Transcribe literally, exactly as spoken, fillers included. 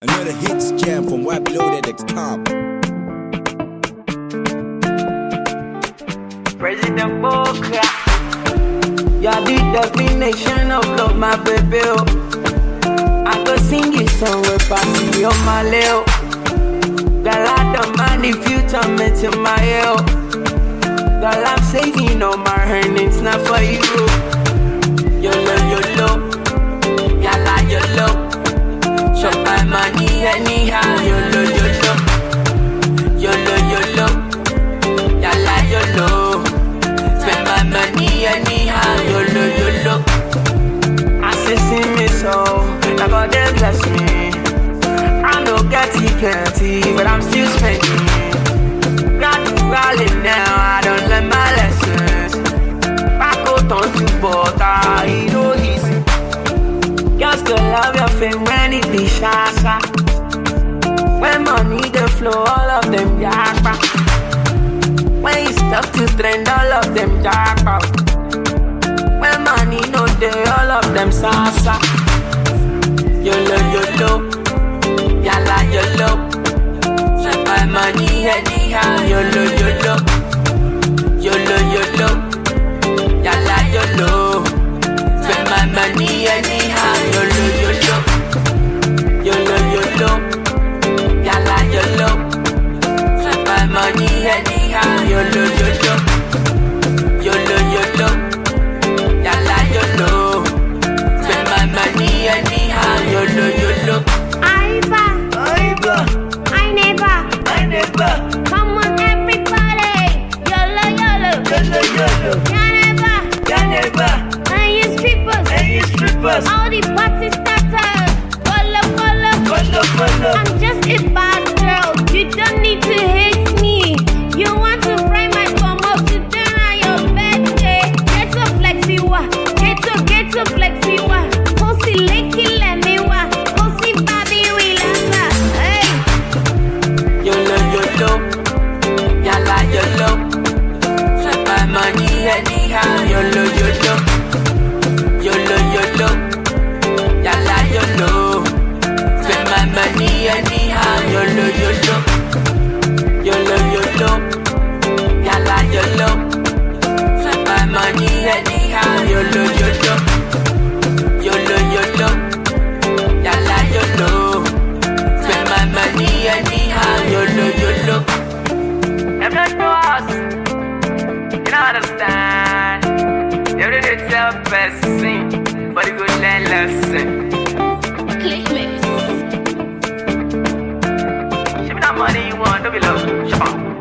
Another hits jam from white loaded dot com. President Boca, you're the definition of love, my baby. Oh. I go sing you song with Passy on my leo. Girl, I don't mind if you turn me to my ear. Girl, I'm saving all my earnings, not for you. YOLO, YOLO, yalla, YOLO. Shop my money anyhow, YOLO, YOLO. YOLO, YOLO, yalla, YOLO. Spend my money anyhow, YOLO, YOLO. I say see me so, now God they bless me. I know getty plenty, but I'm still spending. Gradually now, I don't learn my lessons. Back out on to butter, it no easy. Girls still love your fame when it be shasa. When money the flow, all of them yakba. When it's tough to trend, all of them yakba. When money no day, all of them salsa. YOLO, YOLO, yalla, YOLO. Spend my money anyhow, YOLO, YOLO. YOLO, YOLO, yalla, YOLO. Spend my money anyhow, YOLO, YOLO. YOLO, YOLO, yalla, YOLO. Spend my money anyhow, YOLO, YOLO. YOLO, YOLO, yalla, YOLO. Spend my money anyhow, YOLO, YOLO. Aiba, Aiba, I never, I never. come on everybody, YOLO, YOLO, YOLO, YOLO, ya never, ya never. and you strippers, Hey, you strippers, all the party starters, follow, follow, follow, follow. I'm just a bad girl, you don't need to hate me, you want to fry my bum up to dinner on your birthday, get so flexy wa, get so, get so flexy wa, pussy licky let me wa, pussy baby we love hey. YOLO, YOLO, yalla, YOLO. Spend my money anyhow, YOLO, YOLO. YOLO, YOLO, yalla, YOLO. Spend my money anyhow, YOLO, YOLO. YOLO, YOLO, yalla, YOLO. Spend my money anyhow, YOLO, YOLO. YOLO, YOLO, yalla, YOLO. Spend my money anyhow, YOLO, YOLO. Them not know us, you don't understand. They didn't tell person, but it good learn lesson. Click mix. Show me that money you want, don't be low. Shut up.